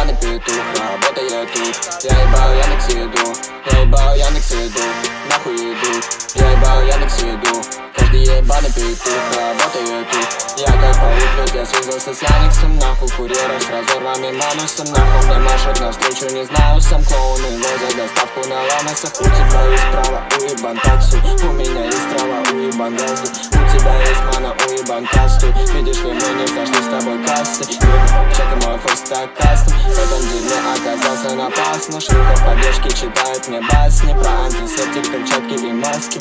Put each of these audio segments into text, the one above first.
ебаный петух, работает тут. Я ебал Яндекс.Еду, я ебал Яндекс.Еду, нахуй еду. Я ебал Яндекс.Еду, каждый ебаный петух работает тут. Я как паук, я связался с Яндексом, нахуй курьеров с разорванным анусом. Нахуй мне машут навстречу, не знаю, сам клоуны возят доставку на ланосах. У тебя есть право, уебан таксу, у меня есть трава, уебан газу. У тебя есть мана, уебан касту. Видишь ли, мы не прошли с тобой кассы. Чекай мой форс так кастом, в этом дерьме оказался напасно. Шлюха в поддержке читает мне басни про антисептик, перчатки и маски.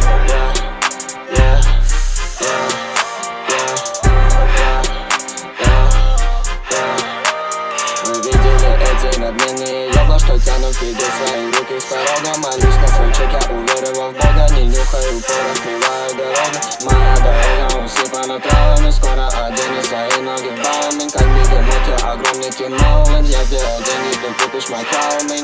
Вы видели эти надменные ёбла, что тянут к еде свои руки с порога. Молюсь на свой чек, я уверовал в Бога. Не нюхаю порох, кривая дорога. Моя дорога усыпана травами. Скоро одену свои ноги в бауминг. Как бегемот, я огромный Тим Нолан. Я сделал деньги, ты купишь мой кауминг.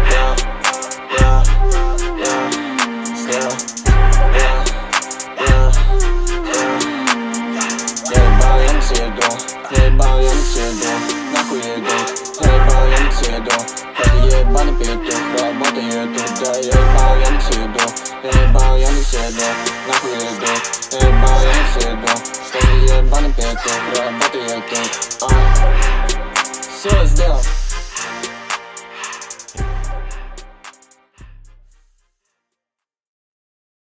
Я ебал Яндекс.Еду, нахуй еду. Я ебал Яндекс.Еду, каждый ебаный петух работает тут. Да, я ебал Яндекс.Еду, я ебал Яндекс.Еду, нахуй еду. Я ебал Яндекс.Еду, каждый ебаный петух работает тут. Все сделал.